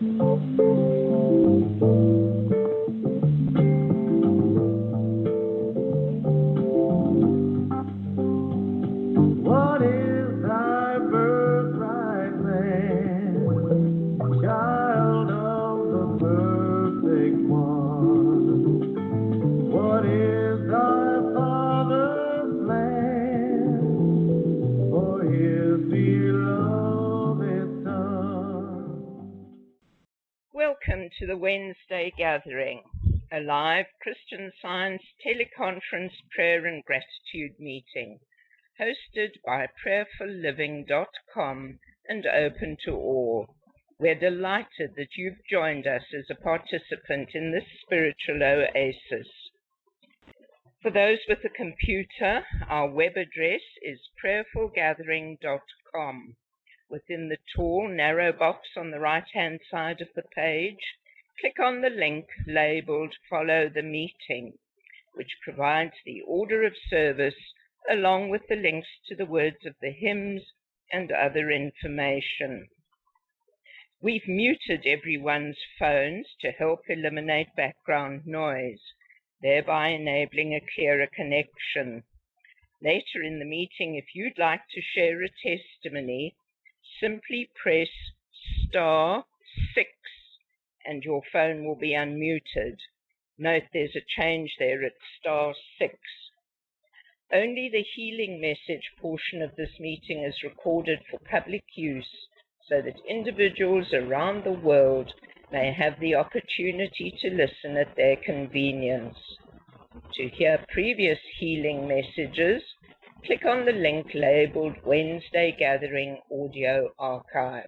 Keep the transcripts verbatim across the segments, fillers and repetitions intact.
What is thy birthright, man? Child of the perfect one. What is thy father's plan for his beloved son? Welcome to the Wednesday Gathering, a live Christian Science teleconference prayer and gratitude meeting, hosted by prayer for living dot com and open to all. We're delighted that you've joined us as a participant in this spiritual oasis. For those with a computer, our web address is prayerful gathering dot com. Within the tall, narrow box on the right-hand side of the page, click on the link labeled Follow the Meeting, which provides the order of service along with the links to the words of the hymns and other information. We've muted everyone's phones to help eliminate background noise, thereby enabling a clearer connection. Later in the meeting, if you'd like to share a testimony, simply press star six and your phone will be unmuted. Note there's a change there at star six. Only the healing message portion of this meeting is recorded for public use so that individuals around the world may have the opportunity to listen at their convenience. To hear previous healing messages, click on the link labeled Wednesday Gathering Audio Archive.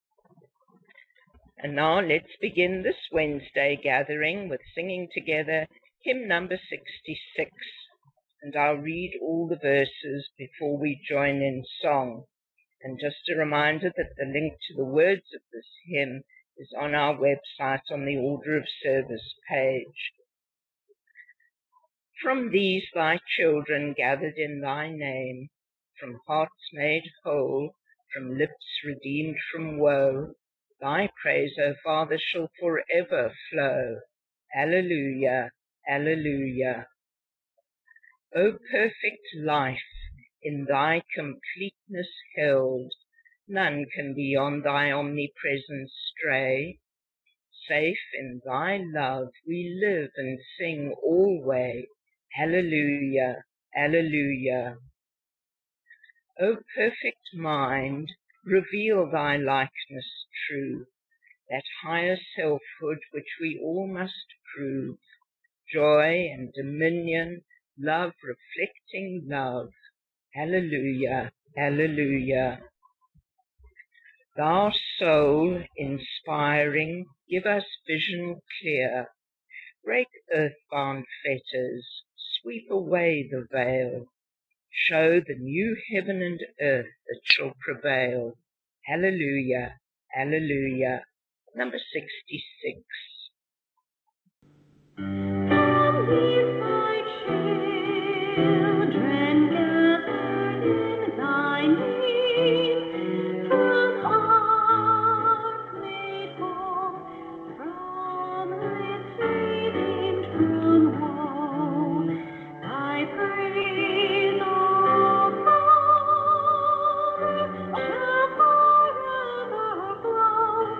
And now let's begin this Wednesday gathering with singing together hymn number sixty-six. And I'll read all the verses before we join in song. And just a reminder that the link to the words of this hymn is on our website on the Order of Service page. From these thy children gathered in thy name, from hearts made whole, from lips redeemed from woe, thy praise, O Father, shall forever flow. Alleluia, alleluia. O perfect life, in thy completeness held, none can beyond thy omnipresence stray. Safe in thy love we live and sing alway. Alleluia, alleluia. O perfect mind, reveal thy likeness true, that higher selfhood which we all must prove, joy and dominion, love reflecting love. Alleluia, alleluia. Thou soul inspiring, give us vision clear, break earthbound fetters, sweep away the veil, show the new heaven and earth that shall prevail. Alleluia, alleluia. Number sixty-six. From these thy children gathered in thy name, from hearts made whole, from lips redeemed from woe, thy praise, O Father, shall forever flow.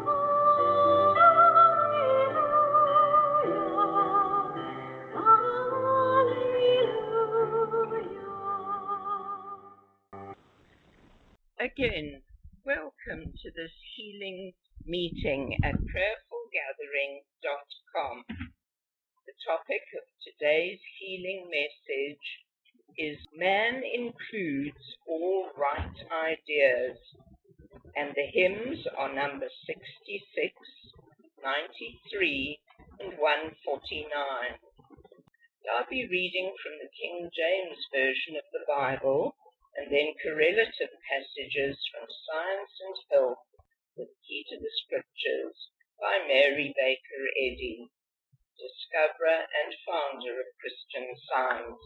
Again, welcome to this healing meeting at prayerful gathering dot com. The topic of today's healing message is Man Includes All Right Ideas, and the hymns are number sixty-six, ninety-three, and one forty-nine. I'll be reading from the King James Version of the Bible, and then correlative passages from Science and Health with Key to the Scriptures by Mary Baker Eddy, discoverer and founder of Christian Science.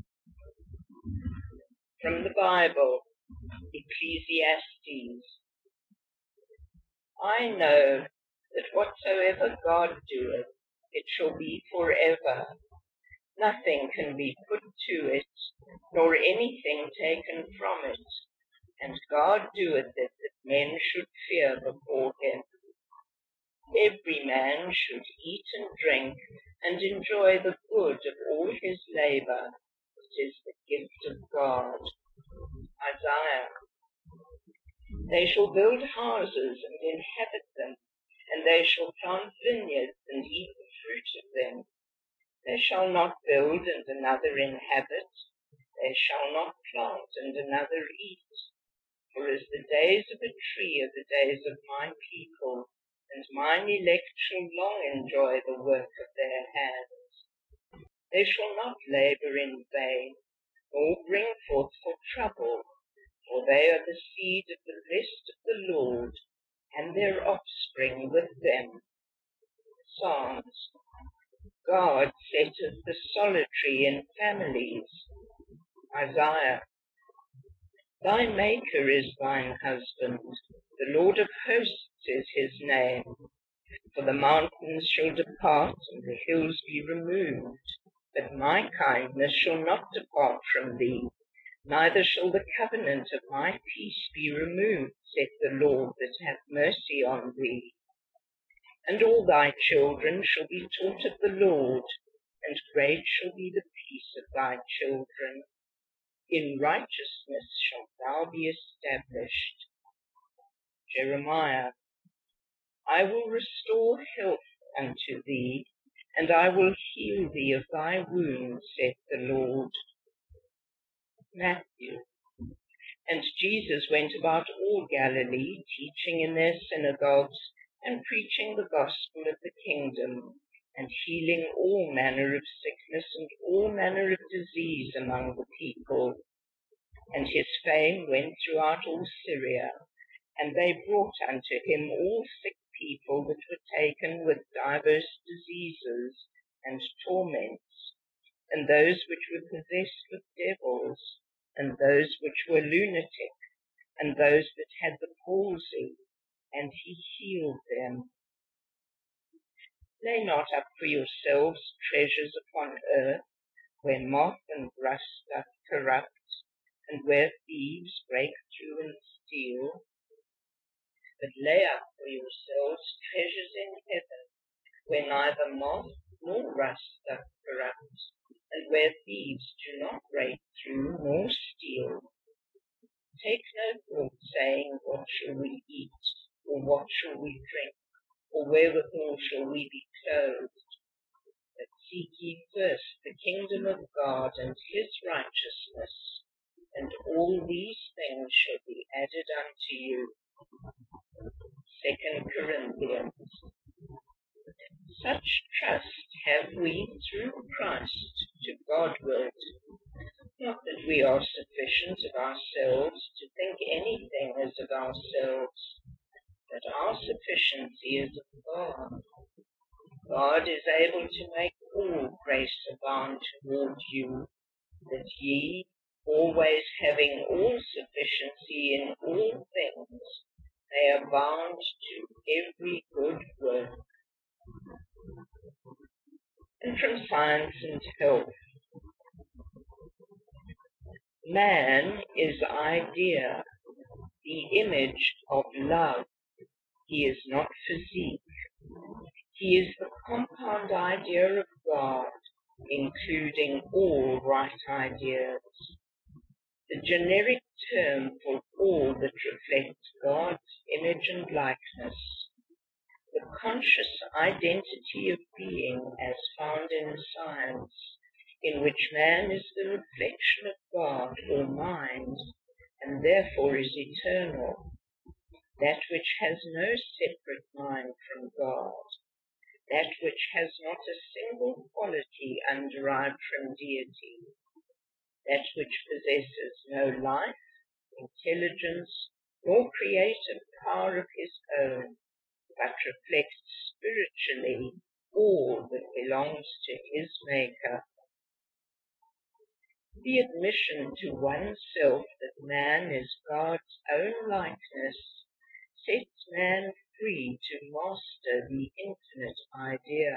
From the Bible, Ecclesiastes. I know that whatsoever God doeth, it shall be for ever. Nothing can be put to it, nor anything taken from it. And God doeth it that men should fear before him. Every man should eat and drink, and enjoy the good of all his labour. It is the gift of God. Isaiah. They shall build houses and inhabit them, and they shall plant vineyards and eat the fruit of them. They shall not build and another inhabit. They shall not plant and another eat. For as the days of a tree are the days of my people, and mine elect shall long enjoy the work of their hands. They shall not labour in vain, nor bring forth for trouble, for they are the seed of the blessed of the Lord, and their offspring with them. Psalms. God setteth the solitary in families. Isaiah. Thy Maker is thine husband, the Lord of hosts is his name. For the mountains shall depart, and the hills be removed, but my kindness shall not depart from thee, neither shall the covenant of my peace be removed, saith the Lord that hath mercy on thee. And all thy children shall be taught of the Lord, and great shall be the peace of thy children. In righteousness shalt thou be established. Jeremiah. I will restore health unto thee, and I will heal thee of thy wounds, saith the Lord. Matthew. And Jesus went about all Galilee, teaching in their synagogues, and preaching the gospel of the kingdom, and healing all manner of sickness and all manner of disease among the people. And his fame went throughout all Syria, and they brought unto him all sick people that were taken with divers diseases and torments, and those which were possessed with devils, and those which were lunatic, and those that had the palsy, and he healed them. Lay not up for yourselves treasures upon earth, where moth and rust doth corrupt, and where thieves break through and steal. But lay up for yourselves treasures in heaven, where neither moth nor rust doth corrupt, and where thieves do not break through nor steal. Take no thought, saying, what shall we eat, or what shall we drink, or wherewithal shall we be clothed? But seek ye first the kingdom of God and his righteousness, and all these things shall be added unto you. Second Corinthians. Such trust have we through Christ to Godward, not that we are sufficient of ourselves to think anything as of ourselves, but our sufficiency is of God. God is able to make all grace abound toward you, that ye, always having all sufficiency in all things, may abound to every good work. And from Science and Health. Man is idea, the image of love. He is not physique. He is the compound idea of God, including all right ideas. The generic term for all that reflects God's image and likeness. The conscious identity of being as found in science, in which man is the reflection of God or mind, and therefore is eternal, that which has no separate mind from God, that which has not a single quality underived from deity, that which possesses no life, intelligence, nor creative power of his own, but reflects spiritually all that belongs to his Maker. The admission to oneself that man is God's own likeness sets man free to master the infinite idea.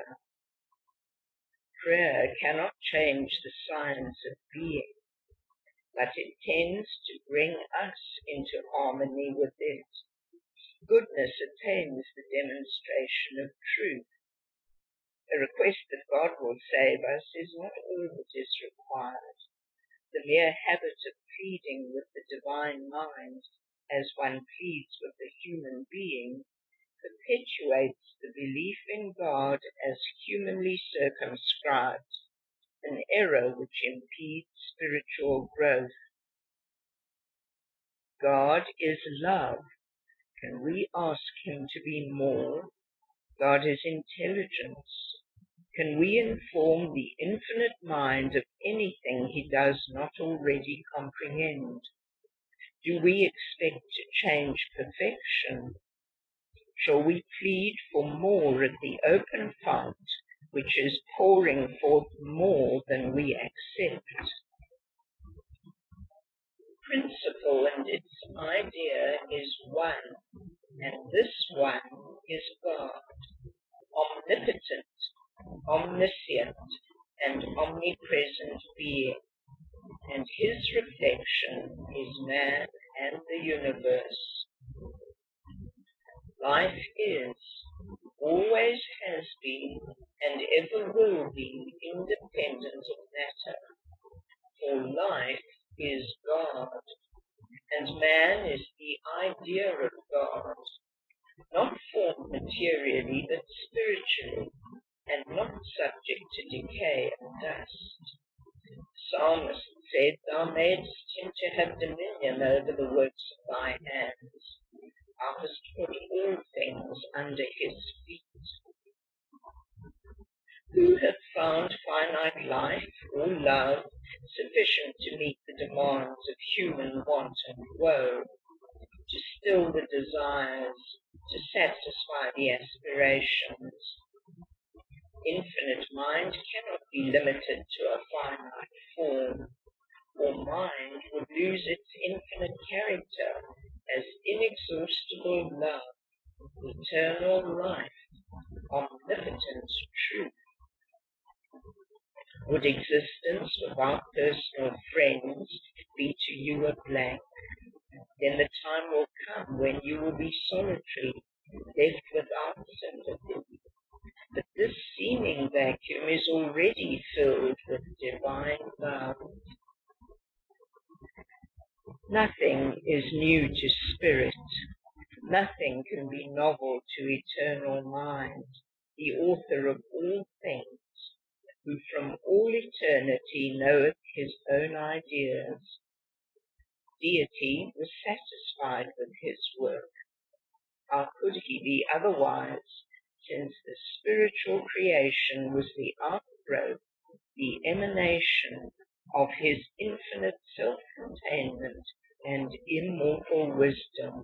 Prayer cannot change the science of being, but it tends to bring us into harmony with it. Goodness attains the demonstration of truth. A request that God will save us is not all that is required. The mere habit of pleading with the divine mind, as one pleads with the human being, perpetuates the belief in God as humanly circumscribed, an error which impedes spiritual growth. God is love. Can we ask him to be more? God is intelligence. Can we inform the infinite mind of anything he does not already comprehend? Do we expect to change perfection? Shall we plead for more at the open fount, which is pouring forth more than we accept? Principle and its idea is one, and this one is God, omnipotent, omniscient, and omnipresent being, and his reflection is man and the universe. Life is, always has been, and ever will be independent of matter, for life is God, and man is the idea of God, not formed materially but spiritually, and not subject to decay and dust. The psalmist said, "Thou madest him to have dominion over the works of thy hands. Thou hast put all things under his feet." Who hath found finite life or love sufficient to meet the demands of human want and woe, to still the desires, to satisfy the aspirations? Infinite mind cannot be limited to a finite form, or mind would lose its infinite character as inexhaustible love, eternal life, omnipotent truth. Would existence without personal friends be to you a blank? Then the time will come when you will be solitary, left without sympathy. But this seeming vacuum is already filled with divine love. Nothing is new to spirit. Nothing can be novel to eternal mind, the author of all things, who from all eternity knoweth his own ideas. Deity was satisfied with his work. How could he be otherwise, since the spiritual creation was the outgrowth, the emanation of his infinite self-containment and immortal wisdom?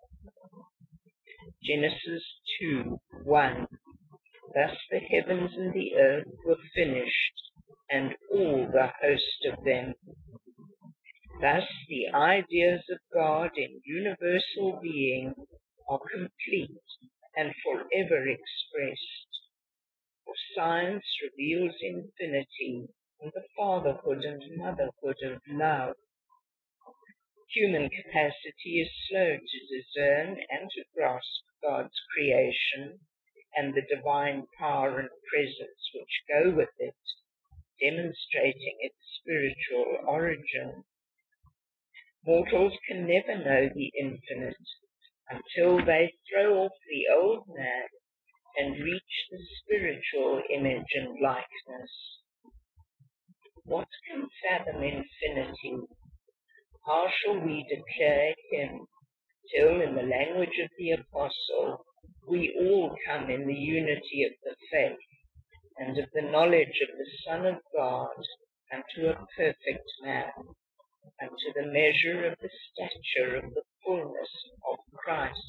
Genesis two one. Thus the heavens and the earth were finished, and all the host of them. Thus the ideas of God in universal being are complete and forever expressed. For science reveals infinity in the fatherhood and motherhood of love. Human capacity is slow to discern and to grasp God's creation and the divine power and presence which go with it, demonstrating its spiritual origin. Mortals can never know the infinite until they throw off the old man and reach the spiritual image and likeness. What can fathom infinity? How shall we declare him, till in the language of the apostle we all come in the unity of the faith and of the knowledge of the Son of God unto a perfect man, unto the measure of the stature of the fullness of Christ?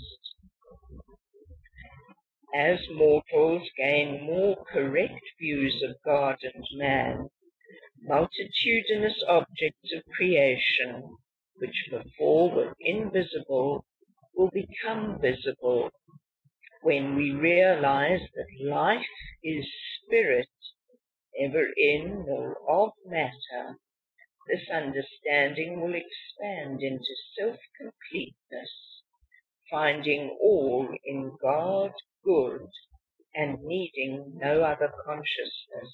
As mortals gain more correct views of God and man, multitudinous objects of creation, which before were invisible, will become visible, when we realize that life is spirit, never in nor of matter, this understanding will expand into self-completeness, finding all in God good and needing no other consciousness.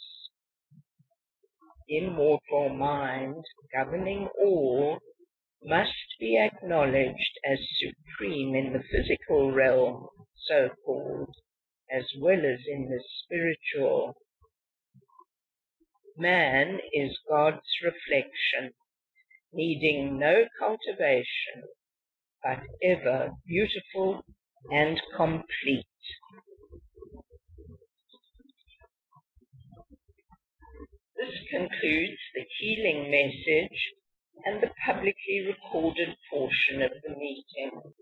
Immortal mind, governing all, must be acknowledged as supreme in the physical realm, so-called, as well as in the spiritual. Man is God's reflection, needing no cultivation, but ever beautiful and complete. This concludes the healing message and the publicly recorded portion of the meeting.